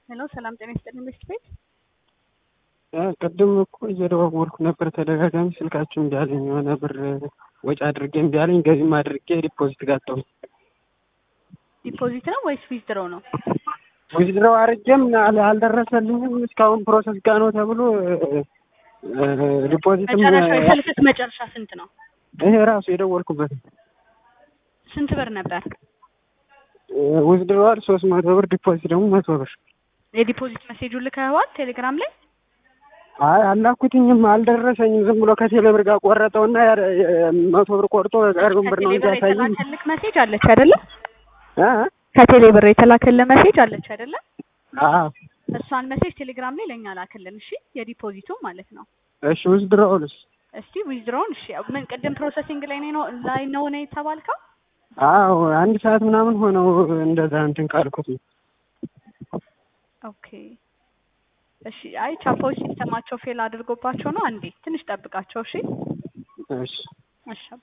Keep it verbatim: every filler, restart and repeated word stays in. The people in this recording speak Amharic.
ሄሎ ሰላም ጤና ይስጥልኝ ቤት ቤት ቅድም እኮ እየደወልኩ ነበር ተደጋጋሚ ስልካችሁ እምቢ አለኝ። የሆነ ብር ወጪ አድርጌ እምቢ አለኝ። ገቢም አድርጌ ዲፖዚት ጋጠው። ዲፖዚት ነው ወይስ ዊዝድሮ ነው? ዊዝድሮ አድርጌም አልደረሰልኝም። እስካሁን ፕሮሰስ ጋር ነው ተብሎ ዲፖዚትም መጨረሻ የስልክህ መጨረሻ ስንት ነው? ይሄ ራሱ የደወልኩበት ስንት ብር ነበር? ዊዝድሮዋል ሶስት መቶ ብር ዲፖዚት ደግሞ መቶ ብር። የዲፖዚት ሜሴጁን ልከኸዋል ቴሌግራም ላይ? አይ አላኩትኝም፣ አልደረሰኝም። ዝም ብሎ ከቴሌ ብር ጋር ቆረጠውና መቶ ብር ቆርጦ ቀሪውን ብር ነው እንጂ ያሳየኝ። የተላከልህ ሜሴጅ አለች አይደለ? አ ከቴሌ ብር የተላከልህ ሜሴጅ አለች አይደለ? አዎ እሷን ሜሴጅ ቴሌግራም ላይ ለኛ ላክልን። እሺ የዲፖዚቱ ማለት ነው። እሺ ዊዝድሮውልስ? እስቲ ዊዝድሮውን እሺ ምን ቅድም ፕሮሰሲንግ ላይ ነው ላይ ነው ነው የተባልከው? አዎ አንድ ሰዓት ምናምን ሆነው እንደዛ እንትን ካልኩት። ኦኬ እሺ። አይ ቻፖች ሲስተማቸው ፌል አድርጎባቸው ነው። አንዴ ትንሽ ጠብቃቸው። እሺ እሺ እሺ።